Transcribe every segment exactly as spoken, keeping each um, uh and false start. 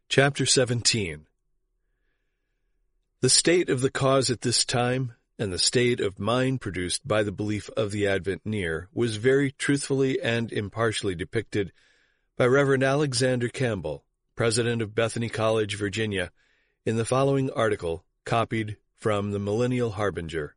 Chapter seventeen. The state of the cause at this time, and the state of mind produced by the belief of the Advent near, was very truthfully and impartially depicted by Reverend Alexander Campbell, president of Bethany College, Virginia, in the following article, copied from the Millennial Harbinger.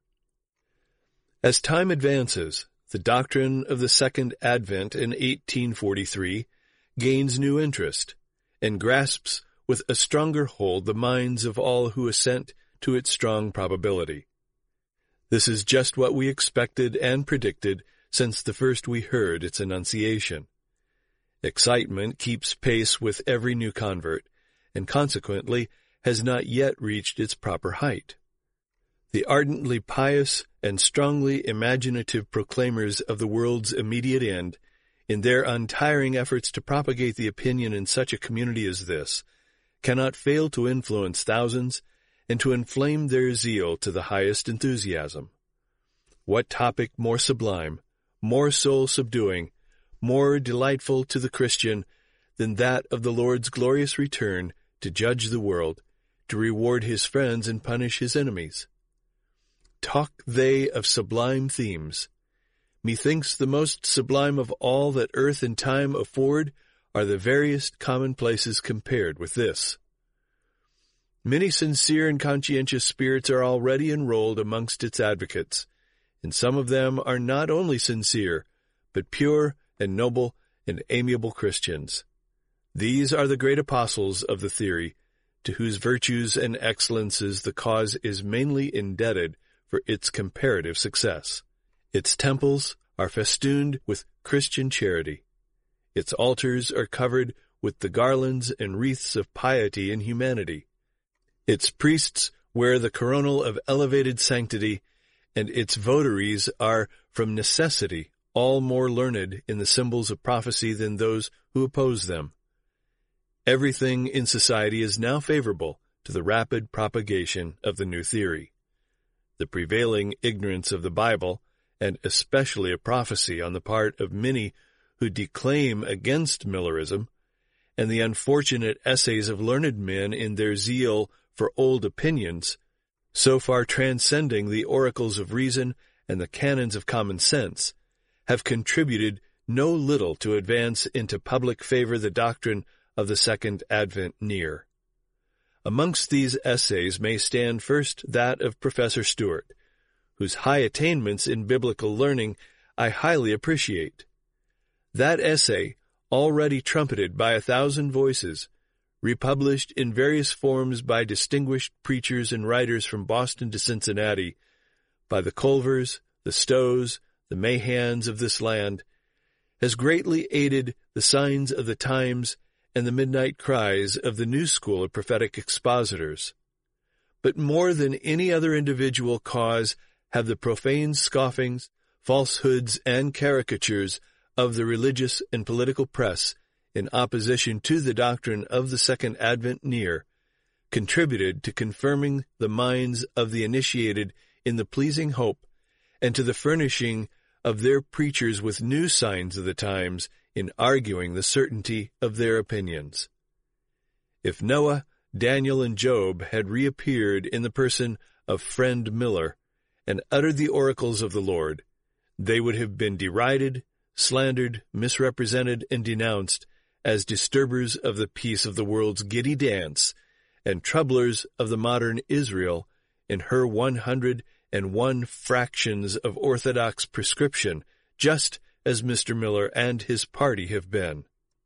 As time advances, the doctrine of the Second Advent in eighteen forty-three gains new interest, and grasps with a stronger hold the minds of all who assent to its strong probability. This is just what we expected and predicted since the first we heard its annunciation. Excitement keeps pace with every new convert, and consequently has not yet reached its proper height. The ardently pious and strongly imaginative proclaimers of the world's immediate end, in their untiring efforts to propagate the opinion in such a community as this, cannot fail to influence thousands and to inflame their zeal to the highest enthusiasm. What topic more sublime, more soul-subduing, more delightful to the Christian than that of the Lord's glorious return to judge the world, to reward his friends and punish his enemies? Talk they of sublime themes. Methinks the most sublime of all that earth and time afford are the veriest commonplaces compared with this. Many sincere and conscientious spirits are already enrolled amongst its advocates, and some of them are not only sincere, but pure and noble and amiable Christians. These are the great apostles of the theory, to whose virtues and excellences the cause is mainly indebted for its comparative success. Its temples are festooned with Christian charity. Its altars are covered with the garlands and wreaths of piety and humanity. Its priests wear the coronal of elevated sanctity, and its votaries are, from necessity, all more learned in the symbols of prophecy than those who oppose them. Everything in society is now favorable to the rapid propagation of the new theory. The prevailing ignorance of the Bible, and especially of prophecy on the part of many who declaim against Millerism, and the unfortunate essays of learned men in their zeal for old opinions, so far transcending the oracles of reason and the canons of common sense, have contributed no little to advance into public favor the doctrine of the Second Advent near. Amongst these essays may stand first that of Professor Stewart, whose high attainments in biblical learning I highly appreciate. That essay, already trumpeted by a thousand voices, republished in various forms by distinguished preachers and writers from Boston to Cincinnati, by the Culvers, the Stows, the Mahans of this land, has greatly aided the signs of the times and the midnight cries of the new school of prophetic expositors. But more than any other individual cause have the profane scoffings, falsehoods, and caricatures of the religious and political press in opposition to the doctrine of the Second Advent near, contributed to confirming the minds of the initiated in the pleasing hope, and to the furnishing of their preachers with new signs of the times in arguing the certainty of their opinions. If Noah, Daniel, and Job had reappeared in the person of Friend Miller, and uttered the oracles of the Lord, they would have been derided, slandered, misrepresented, and denounced as disturbers of the peace of the world's giddy dance, and troublers of the modern Israel in her one hundred and one fractions of orthodox prescription, just as Mister Miller and his party have been.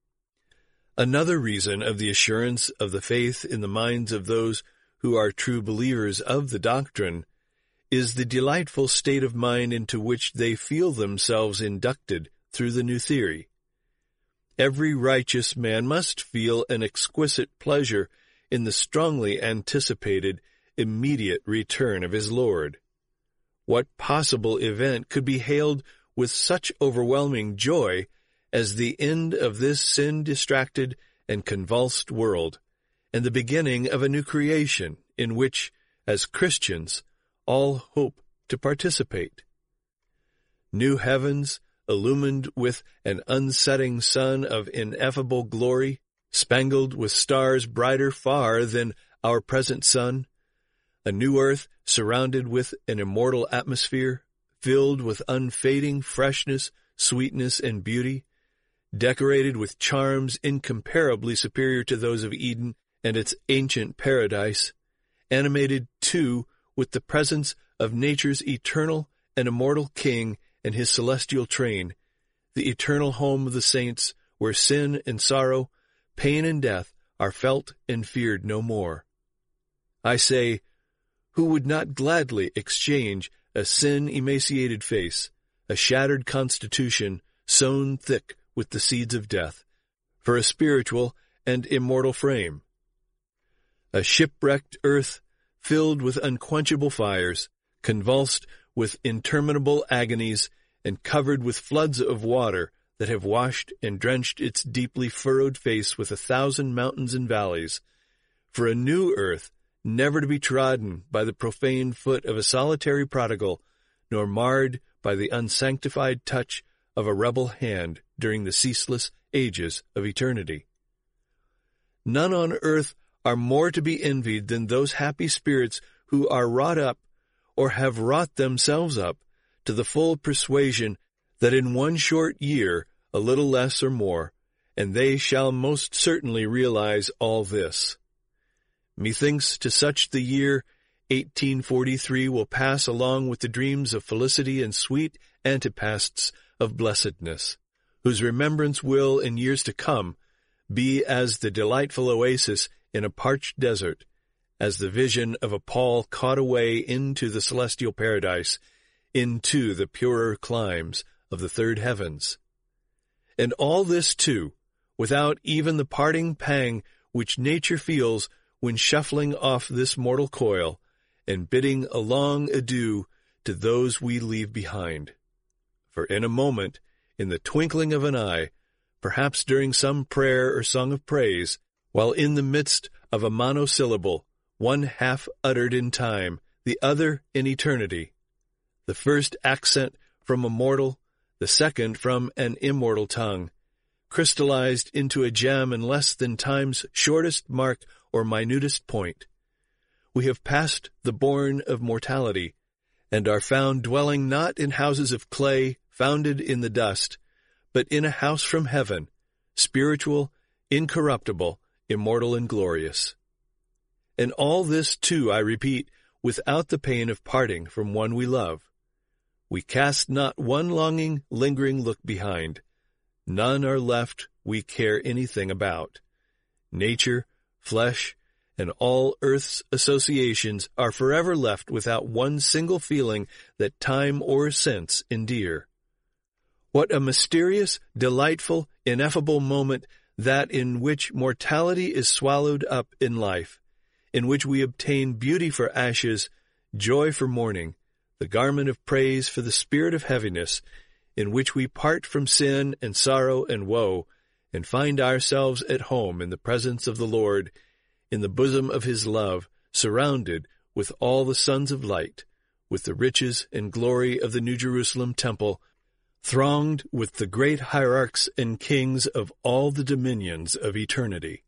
Another reason of the assurance of the faith in the minds of those who are true believers of the doctrine is the delightful state of mind into which they feel themselves inducted through the new theory. Every righteous man must feel an exquisite pleasure in the strongly anticipated immediate return of his Lord. What possible event could be hailed with such overwhelming joy as the end of this sin-distracted and convulsed world, and the beginning of a new creation in which, as Christians, all hope to participate? New heavens, illumined with an unsetting sun of ineffable glory, spangled with stars brighter far than our present sun, a new earth surrounded with an immortal atmosphere, filled with unfading freshness, sweetness, and beauty, decorated with charms incomparably superior to those of Eden and its ancient paradise, animated, too, with the presence of nature's eternal and immortal King and his celestial train, the eternal home of the saints, where sin and sorrow, pain and death are felt and feared no more. I say, who would not gladly exchange a sin-emaciated face, a shattered constitution sown thick with the seeds of death, for a spiritual and immortal frame? A shipwrecked earth filled with unquenchable fires, convulsed with interminable agonies, and covered with floods of water that have washed and drenched its deeply furrowed face with a thousand mountains and valleys, for a new earth never to be trodden by the profane foot of a solitary prodigal, nor marred by the unsanctified touch of a rebel hand during the ceaseless ages of eternity. None on earth are more to be envied than those happy spirits who are wrought up, or have wrought themselves up, to the full persuasion that in one short year, a little less or more, and they shall most certainly realize all this. Methinks to such the year eighteen forty-three will pass along with the dreams of felicity and sweet antipasts of blessedness, whose remembrance will, in years to come, be as the delightful oasis in a parched desert, as the vision of a Paul caught away into the celestial paradise, into the purer climes of the third heavens. And all this, too, without even the parting pang which nature feels when shuffling off this mortal coil, and bidding a long adieu to those we leave behind. For in a moment, in the twinkling of an eye, perhaps during some prayer or song of praise, while in the midst of a monosyllable, one half uttered in time, the other in eternity, the first accent from a mortal, the second from an immortal tongue, crystallized into a gem in less than time's shortest mark or minutest point, we have passed the bourne of mortality, and are found dwelling not in houses of clay founded in the dust, but in a house from heaven, spiritual, incorruptible, immortal, and glorious. And all this, too, I repeat, without the pain of parting from one we love. We cast not one longing, lingering look behind. None are left we care anything about. Nature, flesh, and all earth's associations are forever left without one single feeling that time or sense endear. What a mysterious, delightful, ineffable moment that in which mortality is swallowed up in life, in which we obtain beauty for ashes, joy for mourning, the garment of praise for the spirit of heaviness, in which we part from sin and sorrow and woe, and find ourselves at home in the presence of the Lord, in the bosom of his love, surrounded with all the sons of light, with the riches and glory of the New Jerusalem temple, thronged with the great hierarchs and kings of all the dominions of eternity.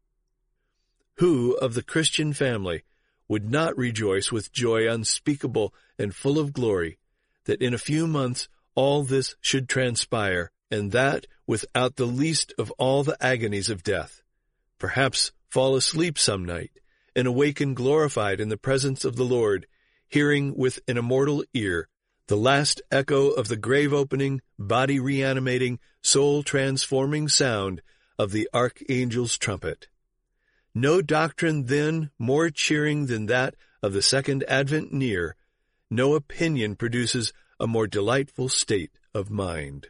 Who of the Christian family would not rejoice with joy unspeakable and full of glory, that in a few months all this should transpire, and that without the least of all the agonies of death, perhaps fall asleep some night, and awaken glorified in the presence of the Lord, hearing with an immortal ear the last echo of the grave-opening, body-reanimating, soul-transforming sound of the archangel's trumpet. No doctrine, then, more cheering than that of the second advent near, no opinion produces a more delightful state of mind.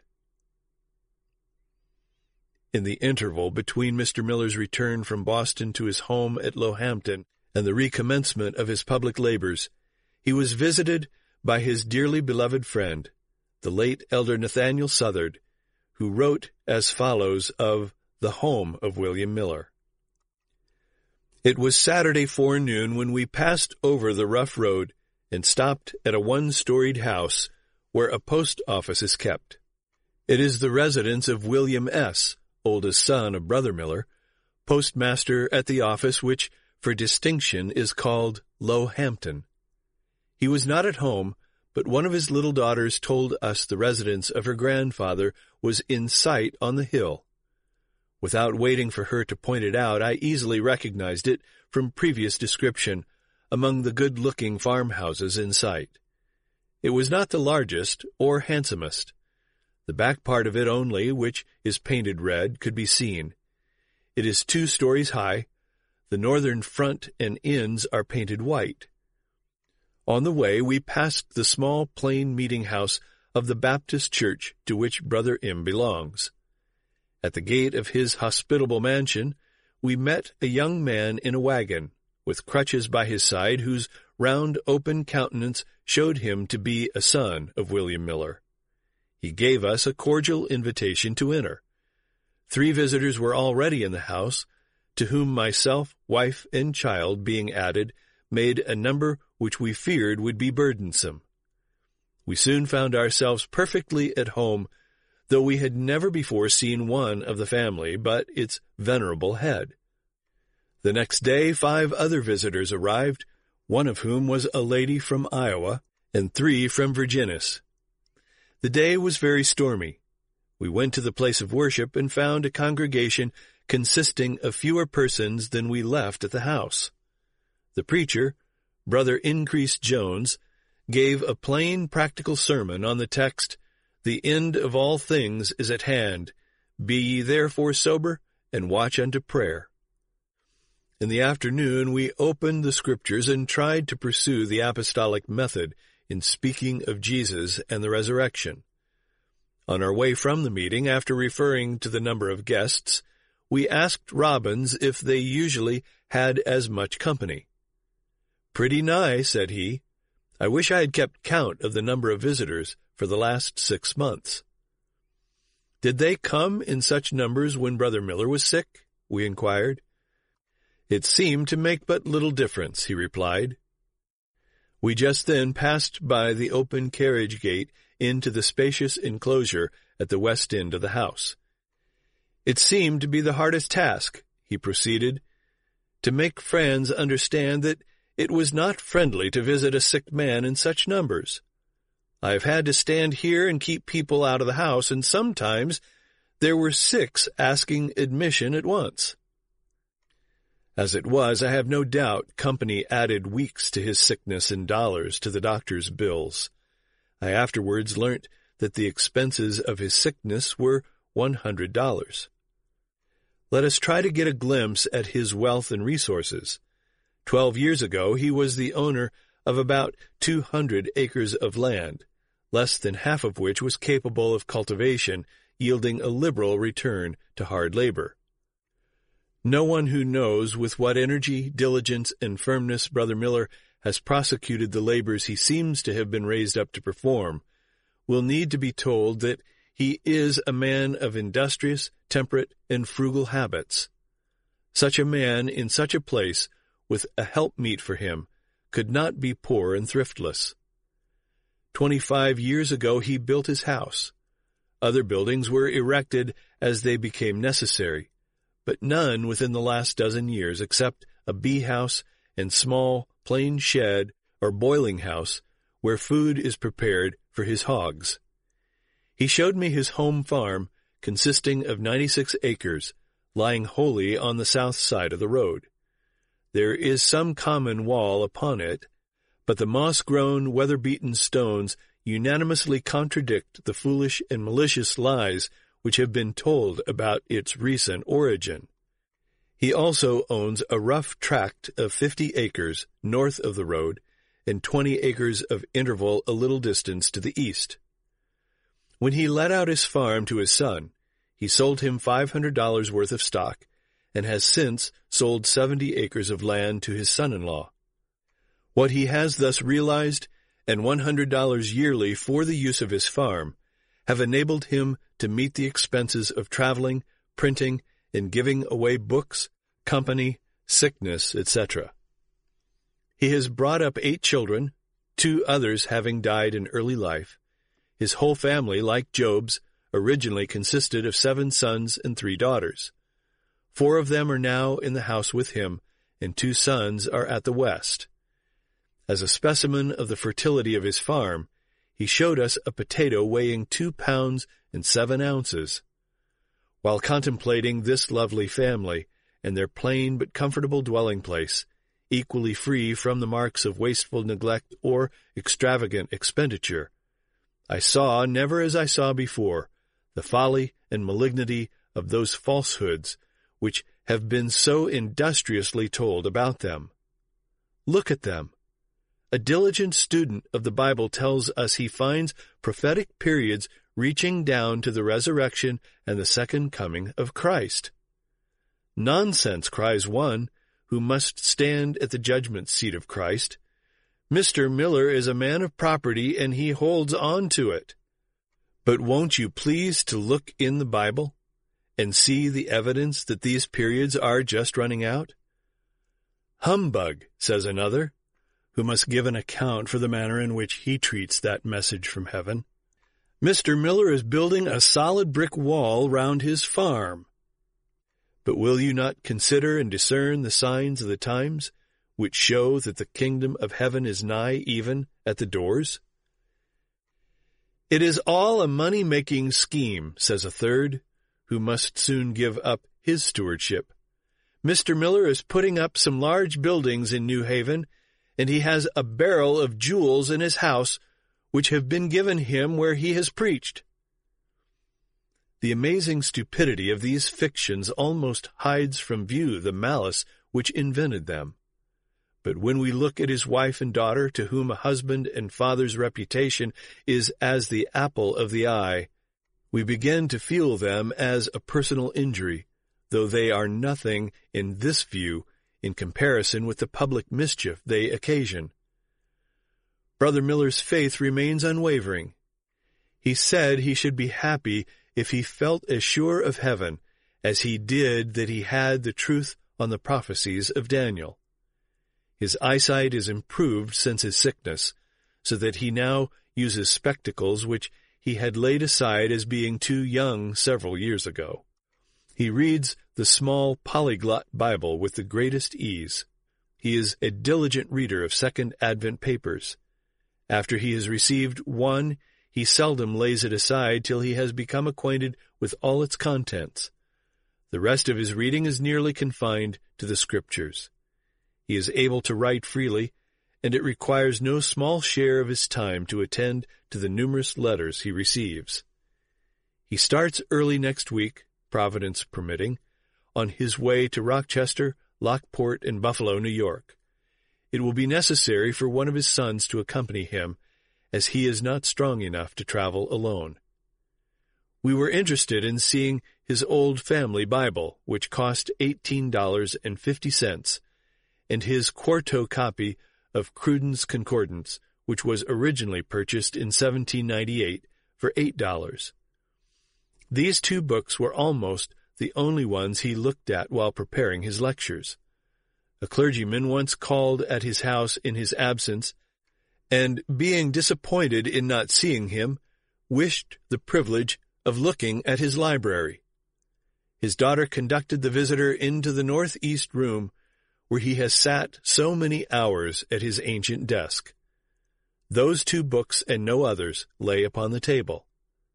In the interval between Mister Miller's return from Boston to his home at Lohampton and the recommencement of his public labors, he was visited by his dearly beloved friend, the late Elder Nathaniel Southard, who wrote as follows of the home of William Miller. It was Saturday forenoon when we passed over the rough road and stopped at a one-storied house where a post office is kept. It is the residence of William S., oldest son of Brother Miller, postmaster at the office which, for distinction, is called Lowhampton. He was not at home, but one of his little daughters told us the residence of her grandfather was in sight on the hill. Without waiting for her to point it out, I easily recognized it from previous description among the good-looking farmhouses in sight. It was not the largest or handsomest. The back part of it only, which is painted red, could be seen. It is two stories high. The northern front and ends are painted white. On the way, we passed the small plain meeting house of the Baptist church to which Brother M. belongs. At the gate of his hospitable mansion, we met a young man in a wagon, with crutches by his side, whose round, open countenance showed him to be a son of William Miller. He gave us a cordial invitation to enter. Three visitors were already in the house, to whom myself, wife, and child, being added, made a number which we feared would be burdensome. We soon found ourselves perfectly at home, though we had never before seen one of the family but its venerable head. The next day five other visitors arrived, one of whom was a lady from Iowa, and three from Virginis. The day was very stormy. We went to the place of worship and found a congregation consisting of fewer persons than we left at the house. The preacher, Brother Increase Jones, gave a plain, practical sermon on the text, "The end of all things is at hand. Be ye therefore sober, and watch unto prayer." In the afternoon we opened the Scriptures and tried to pursue the apostolic method in speaking of Jesus and the resurrection. On our way from the meeting, after referring to the number of guests, we asked Robbins if they usually had as much company. "Pretty nigh," said he. "I wish I had kept count of the number of visitors for the last six months." "Did they come in such numbers when Brother Miller was sick?" we inquired. "It seemed to make but little difference," he replied. We just then passed by the open carriage gate into the spacious enclosure at the west end of the house. "It seemed to be the hardest task," he proceeded, "to make friends understand that it was not friendly to visit a sick man in such numbers. I have had to stand here and keep people out of the house, and sometimes there were six asking admission at once." As it was, I have no doubt company added weeks to his sickness and dollars to the doctor's bills. I afterwards learnt that the expenses of his sickness were one hundred dollars. Let us try to get a glimpse at his wealth and resources. Twelve years ago he was the owner of about two hundred acres of land, less than half of which was capable of cultivation, yielding a liberal return to hard labor. No one who knows with what energy, diligence, and firmness Brother Miller has prosecuted the labors he seems to have been raised up to perform will need to be told that he is a man of industrious, temperate, and frugal habits. Such a man in such a place, with a helpmeet for him, could not be poor and thriftless. Twenty-five years ago he built his house. Other buildings were erected as they became necessary, but none within the last dozen years except a bee-house and small, plain shed or boiling house where food is prepared for his hogs. He showed me his home farm, consisting of ninety-six acres, lying wholly on the south side of the road. There is some common wall upon it, but the moss-grown, weather-beaten stones unanimously contradict the foolish and malicious lies which have been told about its recent origin. He also owns a rough tract of fifty acres north of the road and twenty acres of interval a little distance to the east. When he let out his farm to his son, he sold him five hundred dollars worth of stock, and has since sold seventy acres of land to his son-in-law. What he has thus realized, and one hundred dollars yearly for the use of his farm, have enabled him to meet the expenses of traveling, printing, and giving away books, company, sickness, et cetera. He has brought up eight children, two others having died in early life. His whole family, like Job's, originally consisted of seven sons and three daughters. Four of them are now in the house with him, and two sons are at the West. As a specimen of the fertility of his farm, he showed us a potato weighing two pounds and seven ounces. While contemplating this lovely family and their plain but comfortable dwelling place, equally free from the marks of wasteful neglect or extravagant expenditure, I saw, never as I saw before, the folly and malignity of those falsehoods which have been so industriously told about them. Look at them. A diligent student of the Bible tells us he finds prophetic periods reaching down to the resurrection and the second coming of Christ. Nonsense, cries one, who must stand at the judgment seat of Christ. Mister Miller is a man of property, and he holds on to it. But won't you please to look in the Bible and see the evidence that these periods are just running out? Humbug, says another, who must give an account for the manner in which he treats that message from heaven. Mister Miller is building a solid brick wall round his farm. But will you not consider and discern the signs of the times, which show that the kingdom of heaven is nigh even at the doors? It is all a money-making scheme, says a third, who must soon give up his stewardship. Mister Miller is putting up some large buildings in New Haven, and he has a barrel of jewels in his house, which have been given him where he has preached. The amazing stupidity of these fictions almost hides from view the malice which invented them. But when we look at his wife and daughter, to whom a husband and father's reputation is as the apple of the eye, we begin to feel them as a personal injury, though they are nothing in this view in comparison with the public mischief they occasion. Brother Miller's faith remains unwavering. He said he should be happy if he felt as sure of heaven as he did that he had the truth on the prophecies of Daniel. His eyesight is improved since his sickness, so that he now uses spectacles which he had laid aside as being too young several years ago. He reads the small polyglot Bible with the greatest ease. He is a diligent reader of Second Advent papers. After he has received one, he seldom lays it aside till he has become acquainted with all its contents. The rest of his reading is nearly confined to the Scriptures. He is able to write freely, and it requires no small share of his time to attend to the numerous letters he receives. He starts early next week, Providence permitting, on his way to Rochester, Lockport, and Buffalo, New York. It will be necessary for one of his sons to accompany him, as he is not strong enough to travel alone. We were interested in seeing his old family Bible, which cost eighteen dollars and fifty cents, and his quarto copy of Cruden's Concordance, which was originally purchased in seventeen ninety-eight for eight dollars. These two books were almost the only ones he looked at while preparing his lectures. A clergyman once called at his house in his absence, and, being disappointed in not seeing him, wished the privilege of looking at his library. His daughter conducted the visitor into the northeast room, where he has sat so many hours at his ancient desk. Those two books and no others lay upon the table.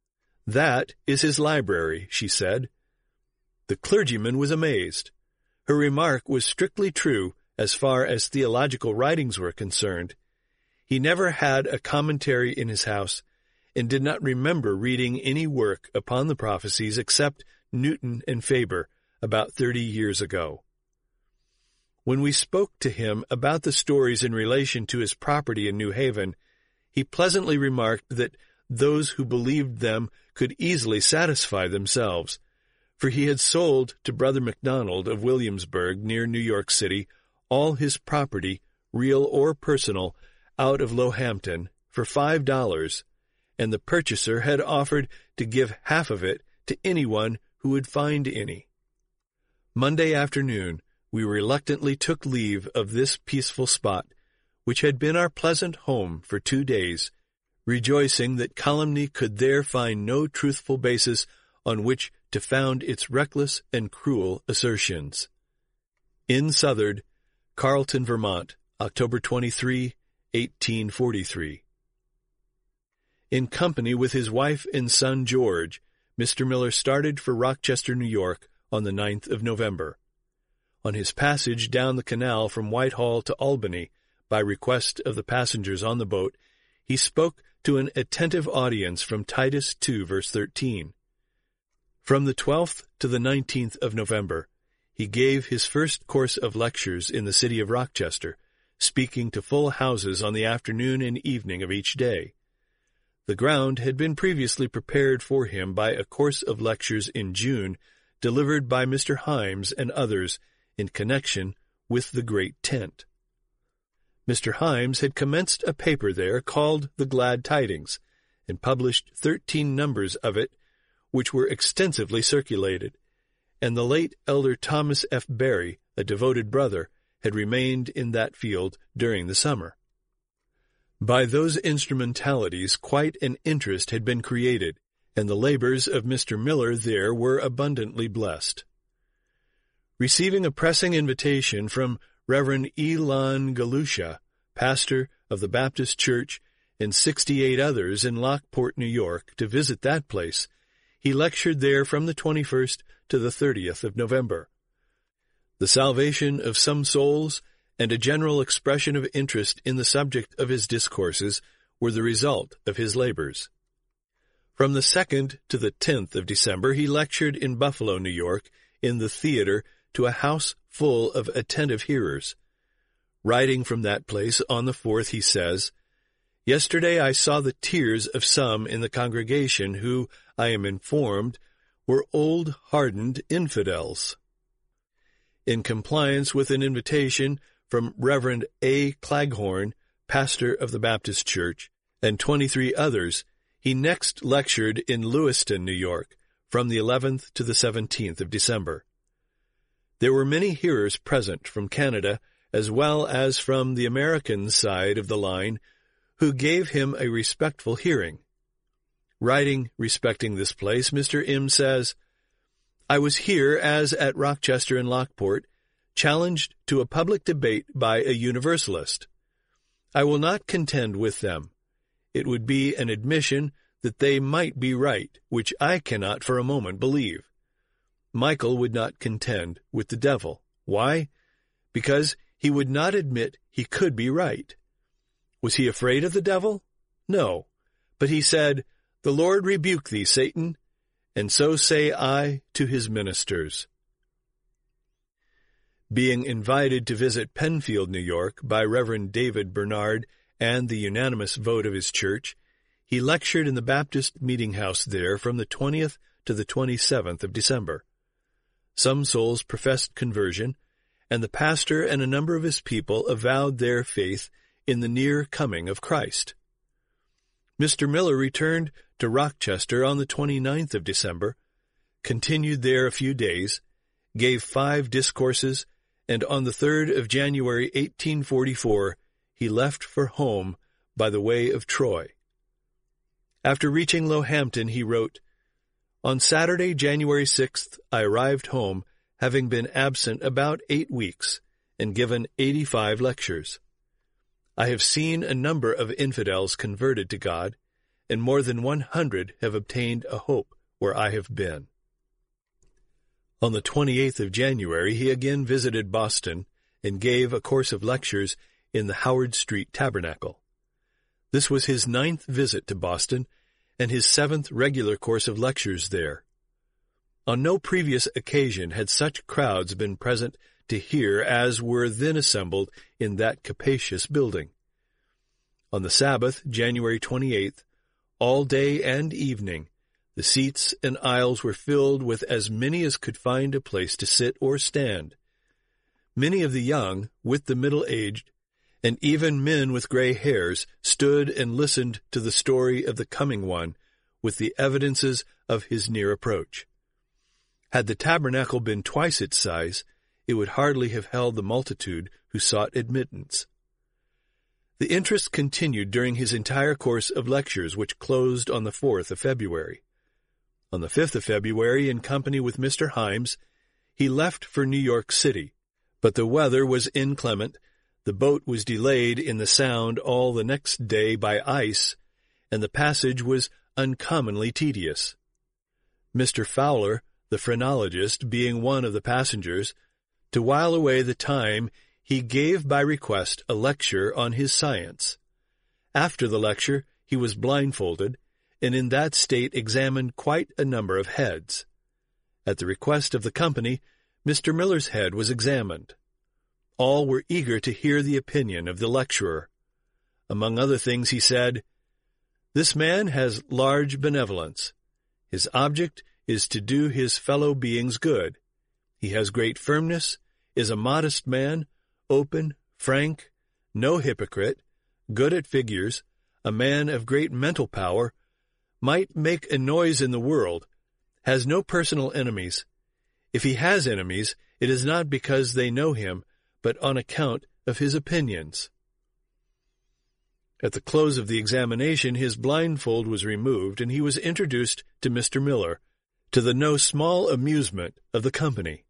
"That is his library," she said. The clergyman was amazed. Her remark was strictly true as far as theological writings were concerned. He never had a commentary in his house, and did not remember reading any work upon the prophecies except Newton and Faber about thirty years ago. When we spoke to him about the stories in relation to his property in New Haven, he pleasantly remarked that those who believed them could easily satisfy themselves, for he had sold to Brother MacDonald of Williamsburg, near New York City, all his property, real or personal, out of Lohampton, for five dollars, and the purchaser had offered to give half of it to anyone who would find any. Monday afternoon, we reluctantly took leave of this peaceful spot, which had been our pleasant home for two days, rejoicing that calumny could there find no truthful basis on which to found its reckless and cruel assertions. In Southard, Carleton, Vermont, October twenty-third, eighteen forty-three. In company with his wife and son George, Mister Miller started for Rochester, New York, on the ninth of November. On his passage down the canal from Whitehall to Albany, by request of the passengers on the boat, he spoke to an attentive audience from Titus two, verse thirteen. From the twelfth to the nineteenth of November, he gave his first course of lectures in the city of Rochester, speaking to full houses on the afternoon and evening of each day. The ground had been previously prepared for him by a course of lectures in June, delivered by Mister Himes and others in connection with the Great Tent. Mister Himes had commenced a paper there called The Glad Tidings, and published thirteen numbers of it, which were extensively circulated, and the late Elder Thomas F. Berry, a devoted brother, had remained in that field during the summer. By those instrumentalities quite an interest had been created, and the labors of Mister Miller there were abundantly blessed. Receiving a pressing invitation from Reverend Elon Galusha, pastor of the Baptist Church, and sixty-eight others in Lockport, New York, to visit that place, he lectured there from the twenty-first to the thirtieth of November. The salvation of some souls and a general expression of interest in the subject of his discourses were the result of his labors. From the second to the tenth of December he lectured in Buffalo, New York, in the theater to a house full of attentive hearers. Writing from that place on the fourth, he says, "Yesterday I saw the tears of some in the congregation who, I am informed, were old hardened infidels." In compliance with an invitation from Reverend A. Claghorn, pastor of the Baptist Church, and twenty-three others, he next lectured in Lewiston, New York, from the eleventh to the seventeenth of December. There were many hearers present from Canada, as well as from the American side of the line, who gave him a respectful hearing. Writing respecting this place, Mister M. says, "I was here, as at Rochester and Lockport, challenged to a public debate by a Universalist. I will not contend with them. It would be an admission that they might be right, which I cannot for a moment believe. Michael would not contend with the devil. Why? Because he would not admit he could be right. Was he afraid of the devil? No. But he said, 'The Lord rebuke thee, Satan,' and so say I to his ministers." Being invited to visit Penfield, New York, by Reverend David Bernard and the unanimous vote of his church, he lectured in the Baptist meeting house there from the twentieth to the twenty-seventh of December. Some souls professed conversion, and the pastor and a number of his people avowed their faith in the near coming of Christ. Mister Miller returned to Rochester on the twenty-ninth of December, continued there a few days, gave five discourses, and on the third of January, eighteen forty-four, he left for home by the way of Troy. After reaching Lohampton, he wrote, "On Saturday, January sixth, I arrived home, having been absent about eight weeks, and given eighty-five lectures. I have seen a number of infidels converted to God, and more than one hundred have obtained a hope where I have been." On the twenty-eighth of January, he again visited Boston and gave a course of lectures in the Howard Street Tabernacle. This was his ninth visit to Boston, and his seventh regular course of lectures there. On no previous occasion had such crowds been present to hear as were then assembled in that capacious building. On the Sabbath, January twenty-eighth, all day and evening, the seats and aisles were filled with as many as could find a place to sit or stand. Many of the young, with the middle-aged, and even men with gray hairs stood and listened to the story of the coming one with the evidences of his near approach. Had the tabernacle been twice its size, it would hardly have held the multitude who sought admittance. The interest continued during his entire course of lectures, which closed on the fourth of February. On the fifth of February, in company with Mister Himes, he left for New York City, but the weather was inclement, the boat was delayed in the Sound all the next day by ice, and the passage was uncommonly tedious. Mister Fowler, the phrenologist, being one of the passengers, to while away the time, he gave by request a lecture on his science. After the lecture, he was blindfolded, and in that state examined quite a number of heads. At the request of the company, Mister Miller's head was examined. All were eager to hear the opinion of the lecturer. Among other things he said, "This man has large benevolence. His object is to do his fellow beings good. He has great firmness, is a modest man, open, frank, no hypocrite, good at figures, a man of great mental power, might make a noise in the world, has no personal enemies. If he has enemies, it is not because they know him, but on account of his opinions." At the close of the examination, his blindfold was removed, and he was introduced to Mister Miller, to the no small amusement of the company.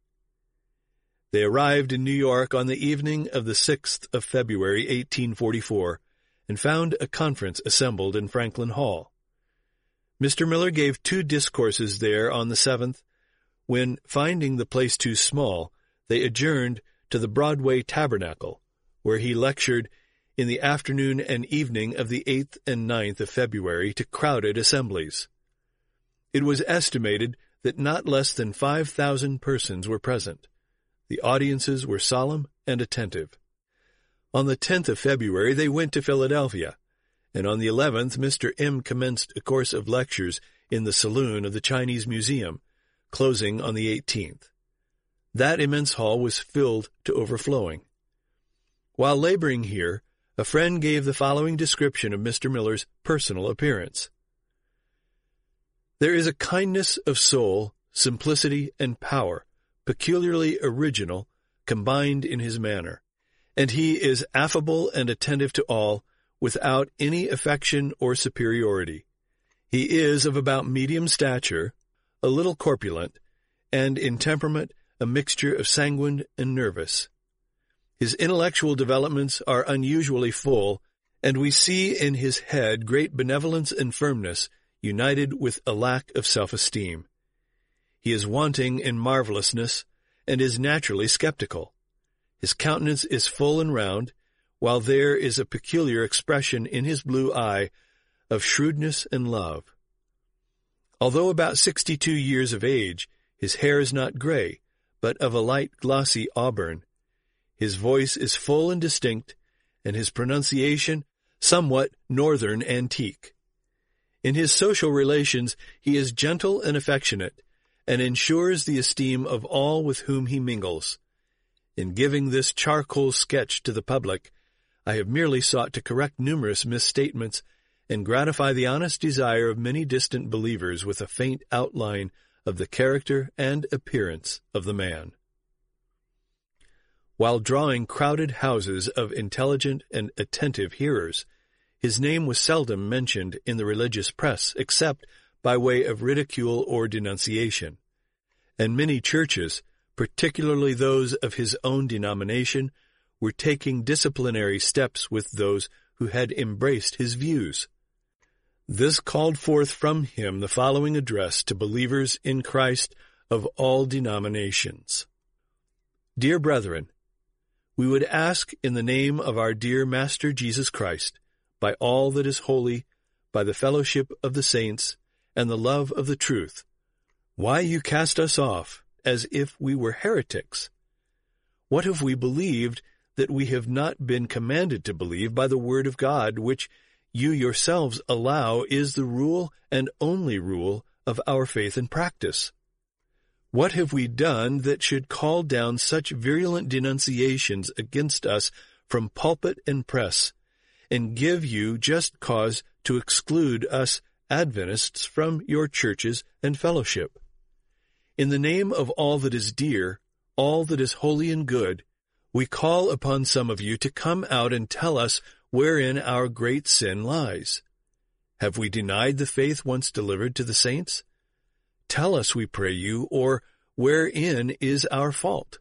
They arrived in New York on the evening of the sixth of February, eighteen forty-four, and found a conference assembled in Franklin Hall. Mister Miller gave two discourses there on the seventh, when, finding the place too small, they adjourned to the Broadway Tabernacle, where he lectured in the afternoon and evening of the eighth and ninth of February to crowded assemblies. It was estimated that not less than five thousand persons were present. The audiences were solemn and attentive. On the tenth of February they went to Philadelphia, and on the eleventh Mister M. commenced a course of lectures in the saloon of the Chinese Museum, closing on the eighteenth. That immense hall was filled to overflowing. While laboring here, a friend gave the following description of Mister Miller's personal appearance. "There is a kindness of soul, simplicity, and power, peculiarly original, combined in his manner, and he is affable and attentive to all, without any affection or superiority. He is of about medium stature, a little corpulent, and in temperament a mixture of sanguine and nervous. His intellectual developments are unusually full, and we see in his head great benevolence and firmness, united with a lack of self-esteem. He is wanting in marvelousness, and is naturally skeptical. His countenance is full and round, while there is a peculiar expression in his blue eye of shrewdness and love. Although about sixty-two years of age, his hair is not gray, but of a light glossy auburn. His voice is full and distinct, and his pronunciation somewhat northern antique. In his social relations he is gentle and affectionate, and ensures the esteem of all with whom he mingles. In giving this charcoal sketch to the public, I have merely sought to correct numerous misstatements and gratify the honest desire of many distant believers with a faint outline of the character and appearance of the man." While drawing crowded houses of intelligent and attentive hearers, his name was seldom mentioned in the religious press except by way of ridicule or denunciation, and many churches, particularly those of his own denomination, were taking disciplinary steps with those who had embraced his views. This called forth from him the following address to believers in Christ of all denominations. "Dear brethren, we would ask in the name of our dear Master Jesus Christ, by all that is holy, by the fellowship of the saints, and the love of the truth, why you cast us off, as if we were heretics? What have we believed that we have not been commanded to believe by the word of God, which you yourselves allow is the rule and only rule of our faith and practice? What have we done that should call down such virulent denunciations against us from pulpit and press, and give you just cause to exclude us Adventists from your churches and fellowship? In the name of all that is dear, all that is holy and good, we call upon some of you to come out and tell us wherein our great sin lies. Have we denied the faith once delivered to the saints? Tell us, we pray you, or wherein is our fault?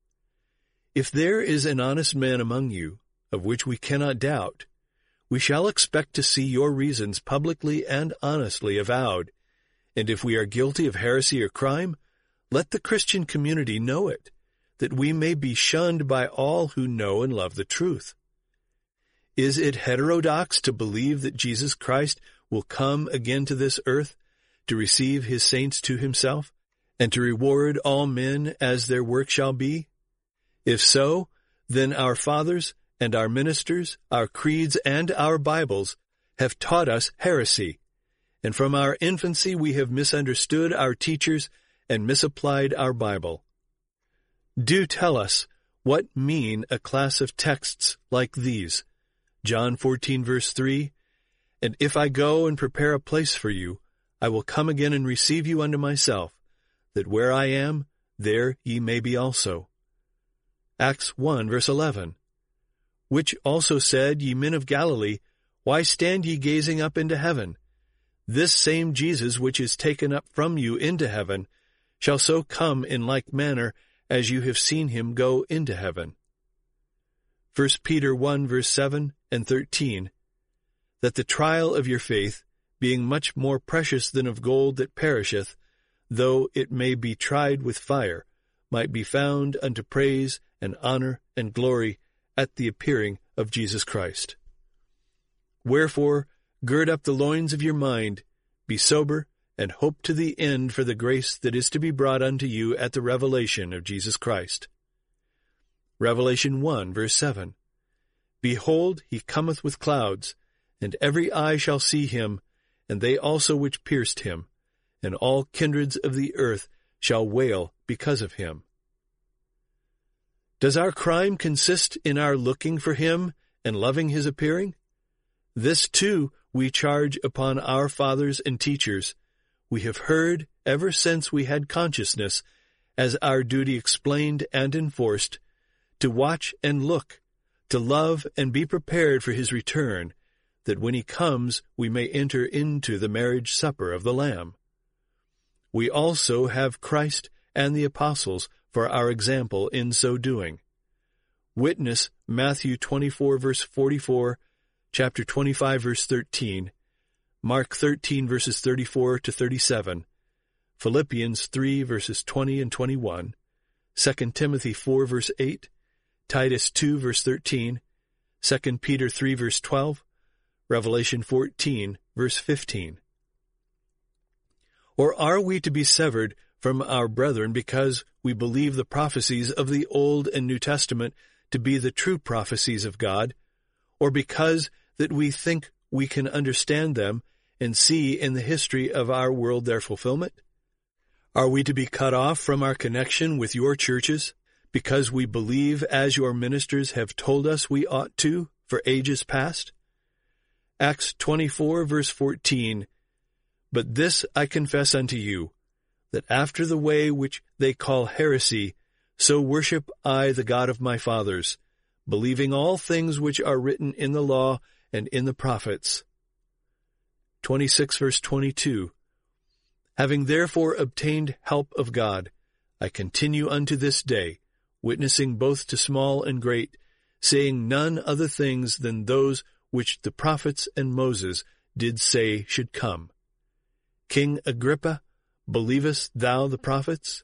If there is an honest man among you, of which we cannot doubt, we shall expect to see your reasons publicly and honestly avowed, and if we are guilty of heresy or crime, let the Christian community know it, that we may be shunned by all who know and love the truth. Is it heterodox to believe that Jesus Christ will come again to this earth to receive his saints to himself, and to reward all men as their work shall be? If so, then our fathers and our ministers, our creeds and our Bibles have taught us heresy, and from our infancy we have misunderstood our teachers and misapplied our Bible. Do tell us what mean a class of texts like these. John fourteen verse three, "And if I go and prepare a place for you, I will come again and receive you unto myself, that where I am, there ye may be also." Acts one verse eleven, "Which also said, Ye men of Galilee, why stand ye gazing up into heaven? This same Jesus which is taken up from you into heaven shall so come in like manner as you have seen him go into heaven." First Peter one verse seven and thirteen, "That the trial of your faith, being much more precious than of gold that perisheth, though it may be tried with fire, might be found unto praise and honor and glory at the appearing of Jesus Christ. Wherefore, gird up the loins of your mind, be sober, and hope to the end for the grace that is to be brought unto you at the revelation of Jesus Christ." Revelation one verse seven, "Behold, he cometh with clouds, and every eye shall see him, and they also which pierced him, and all kindreds of the earth shall wail because of him." Does our crime consist in our looking for him and loving his appearing? This, too, we charge upon our fathers and teachers. We have heard, ever since we had consciousness, as our duty explained and enforced, to watch and look, to love and be prepared for his return, that when he comes we may enter into the marriage supper of the Lamb. We also have Christ and the apostles for our example in so doing. Witness Matthew twenty-four verse forty-four, chapter twenty-five verse thirteen, Mark thirteen verses thirty-four to thirty-seven, Philippians three verses twenty and twenty-one, Second Timothy four verse eight, Titus two verse thirteen, Second Peter three verse twelve, Revelation fourteen verse fifteen. Or are we to be severed from our brethren because we believe the prophecies of the Old and New Testament to be the true prophecies of God, or because that we think we can understand them and see in the history of our world their fulfillment? Are we to be cut off from our connection with your churches because we believe as your ministers have told us we ought to for ages past? Acts twenty-four verse fourteen, "But this I confess unto you, that after the way which they call heresy, so worship I the God of my fathers, believing all things which are written in the law and in the prophets." twenty-six verse twenty-two, "Having therefore obtained help of God, I continue unto this day, witnessing both to small and great, saying none other things than those which the prophets and Moses did say should come. King Agrippa, believest thou the prophets?"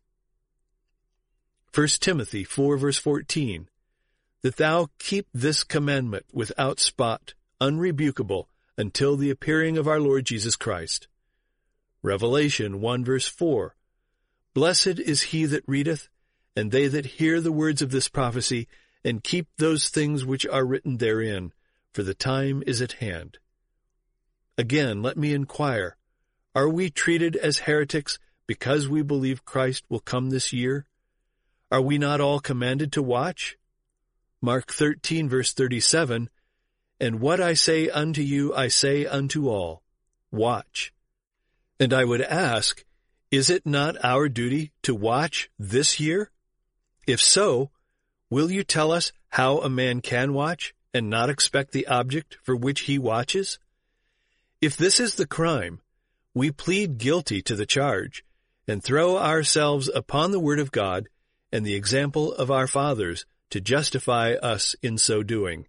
First Timothy four verse fourteen, "That thou keep this commandment without spot, unrebukable, until the appearing of our Lord Jesus Christ." Revelation one verse four, "Blessed is he that readeth, and they that hear the words of this prophecy, and keep those things which are written therein, for the time is at hand." Again, let me inquire, are we treated as heretics because we believe Christ will come this year? Are we not all commanded to watch? Mark thirteen verse thirty-seven, "And what I say unto you I say unto all, watch." And I would ask, is it not our duty to watch this year? If so, will you tell us how a man can watch and not expect the object for which he watches? If this is the crime, we plead guilty to the charge, and throw ourselves upon the Word of God and the example of our fathers to justify us in so doing.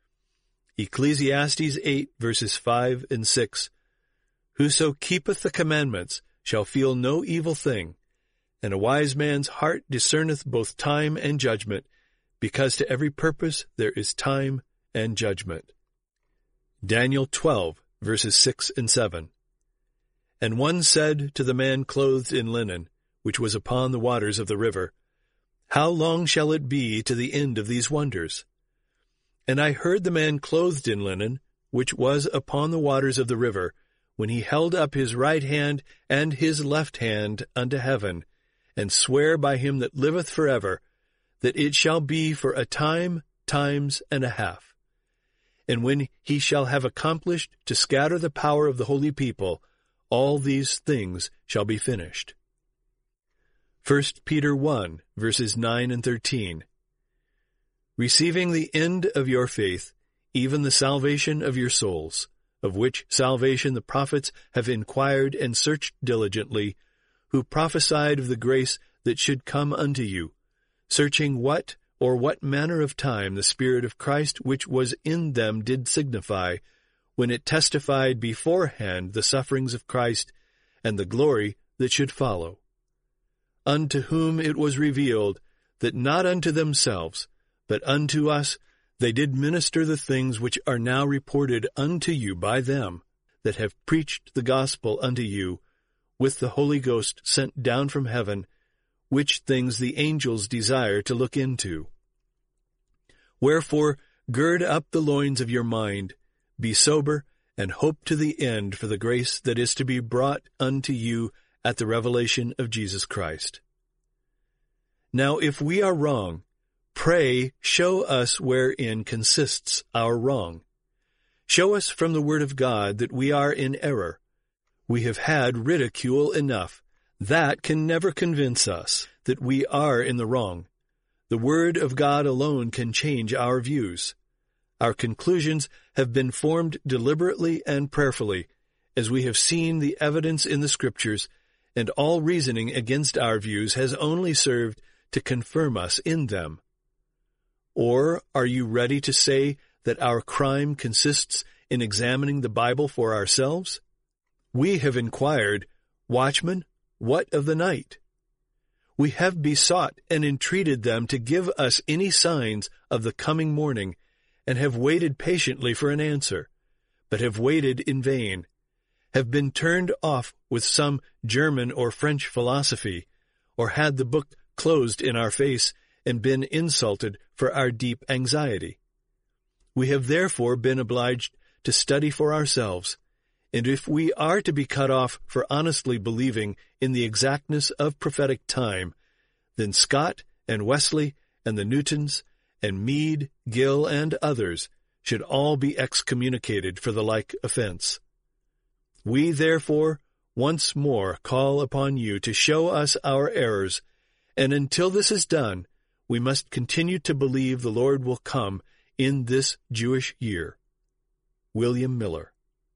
Ecclesiastes eight, verses five and six, Whoso keepeth the commandments shall feel no evil thing, and a wise man's heart discerneth both time and judgment, because to every purpose there is time and judgment. Daniel twelve, verses six and seven. And one said to the man clothed in linen, which was upon the waters of the river, How long shall it be to the end of these wonders? And I heard the man clothed in linen, which was upon the waters of the river, when he held up his right hand and his left hand unto heaven, and swear by him that liveth forever, that it shall be for a time, times, and a half. And when he shall have accomplished to scatter the power of the holy people, all these things shall be finished. First Peter one, verses nine and thirteen. Receiving the end of your faith, even the salvation of your souls, of which salvation the prophets have inquired and searched diligently, who prophesied of the grace that should come unto you, searching what or what manner of time the Spirit of Christ which was in them did signify, when it testified beforehand the sufferings of Christ and the glory that should follow. Unto whom it was revealed that not unto themselves, but unto us they did minister the things which are now reported unto you by them that have preached the gospel unto you, with the Holy Ghost sent down from heaven, which things the angels desire to look into. Wherefore gird up the loins of your mind, be sober, and hope to the end for the grace that is to be brought unto you at the revelation of Jesus Christ. Now if we are wrong, pray show us wherein consists our wrong. Show us from the Word of God that we are in error. We have had ridicule enough. That can never convince us that we are in the wrong. The Word of God alone can change our views. Our conclusions have been formed deliberately and prayerfully, as we have seen the evidence in the Scriptures, and all reasoning against our views has only served to confirm us in them. Or are you ready to say that our crime consists in examining the Bible for ourselves? We have inquired, Watchman, what of the night? We have besought and entreated them to give us any signs of the coming morning, and have waited patiently for an answer, but have waited in vain, have been turned off with some German or French philosophy, or had the book closed in our face and been insulted for our deep anxiety. We have therefore been obliged to study for ourselves, and if we are to be cut off for honestly believing in the exactness of prophetic time, then Scott and Wesley and the Newtons and Meade, Gill, and others should all be excommunicated for the like offense. We, therefore, once more call upon you to show us our errors, and until this is done, we must continue to believe the Lord will come in this Jewish year. William Miller.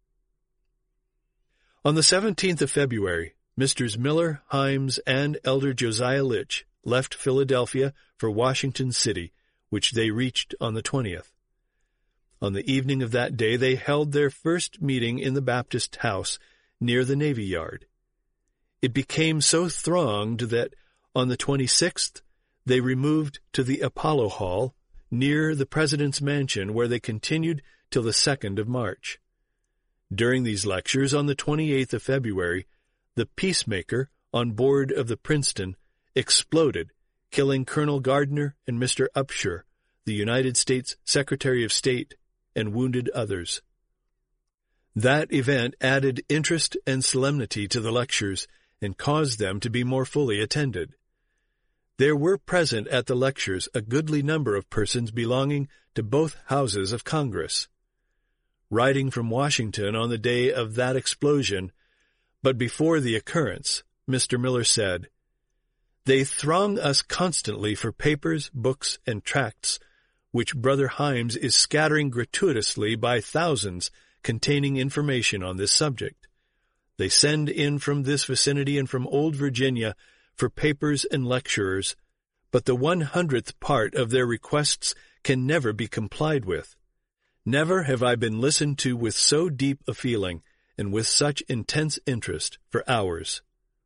On the seventeenth of February, Misters Miller, Himes, and Elder Josiah Litch left Philadelphia for Washington City, which they reached on the twentieth. On the evening of that day they held their first meeting in the Baptist House near the Navy Yard. It became so thronged that on the twenty-sixth they removed to the Apollo Hall near the President's Mansion, where they continued till the second of March. During these lectures on the twenty-eighth of February, the Peacemaker on board of the Princeton exploded, killing Colonel Gardner and Mister Upshur, the United States Secretary of State, and wounded others. That event added interest and solemnity to the lectures and caused them to be more fully attended. There were present at the lectures a goodly number of persons belonging to both houses of Congress. Writing from Washington on the day of that explosion, but before the occurrence, Mister Miller said, "They throng us constantly for papers, books, and tracts, which Brother Himes is scattering gratuitously by thousands containing information on this subject. They send in from this vicinity and from old Virginia for papers and lecturers, but the one hundredth part of their requests can never be complied with. Never have I been listened to with so deep a feeling and with such intense interest for hours.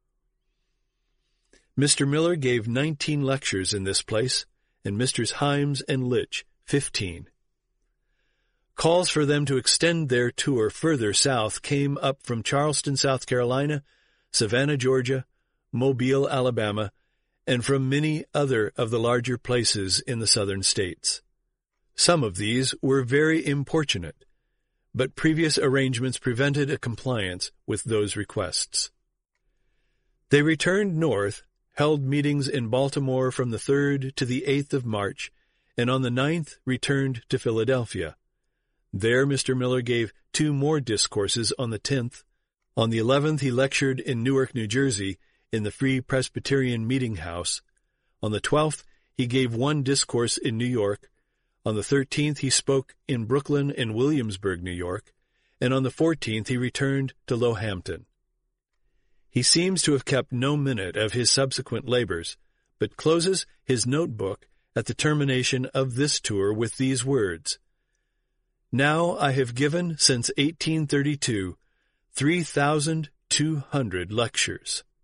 Mister Miller gave nineteen lectures in this place, and Misters Himes and Litch fifteen. Calls for them to extend their tour further south came up from Charleston, South Carolina, Savannah, Georgia, Mobile, Alabama, and from many other of the larger places in the southern states. Some of these were very importunate, but previous arrangements prevented a compliance with those requests. They returned north, held meetings in Baltimore from the third to the eighth of March, and on the ninth returned to Philadelphia. There Mister Miller gave two more discourses on the tenth. On the eleventh he lectured in Newark, New Jersey, in the Free Presbyterian Meeting House. On the twelfth he gave one discourse in New York. On the thirteenth he spoke in Brooklyn and Williamsburg, New York, and on the fourteenth he returned to Lohampton. He seems to have kept no minute of his subsequent labors, but closes his notebook at the termination of this tour with these words: "Now I have given, since eighteen thirty-two, three thousand two hundred lectures."